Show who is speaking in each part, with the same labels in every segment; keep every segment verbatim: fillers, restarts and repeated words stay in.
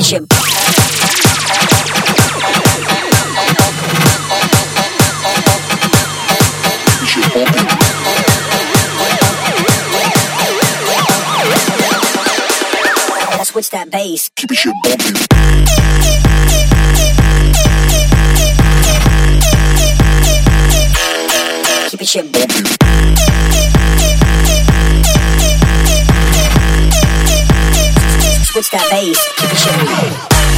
Speaker 1: shit. Switch that bass.
Speaker 2: Keep your shit bumping.
Speaker 1: Keep your shit bumping. Switch that bass. Keep your shit bumping.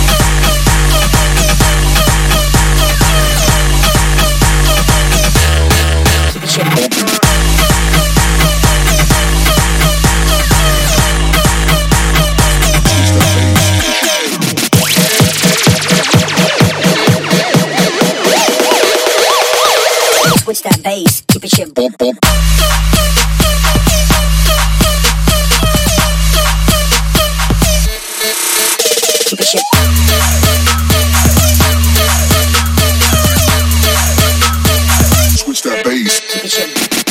Speaker 1: Keep your shit bumping. Switch that bass, keep your shit bump bump. Keep your shit.
Speaker 2: Switch that bass,
Speaker 1: keep your shit.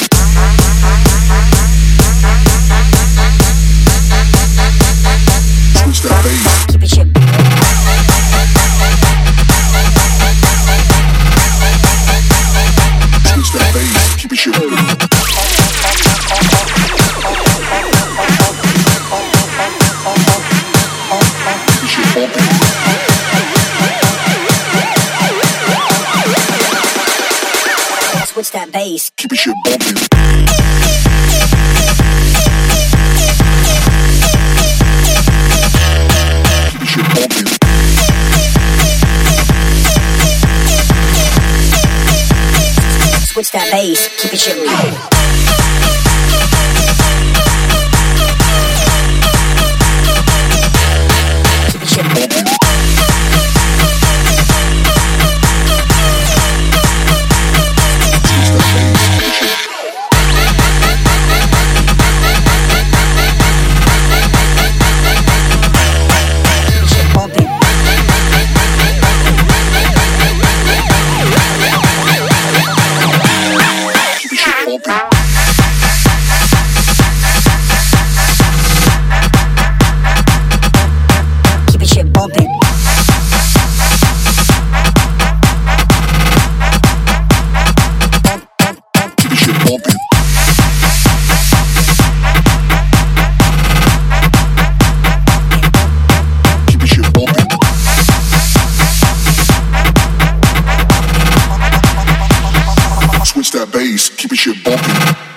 Speaker 2: Switch that bass,
Speaker 1: keep your shit.
Speaker 2: Switch that bass, keep your shit moving. Keep your shit bumping.
Speaker 1: Switch that bass,
Speaker 2: keep your shit bumping. Keep your shit bumping.
Speaker 1: Switch that bass, keep your shit moving. Keep your shit moving.
Speaker 2: Switch that bass, keep your shit bumping.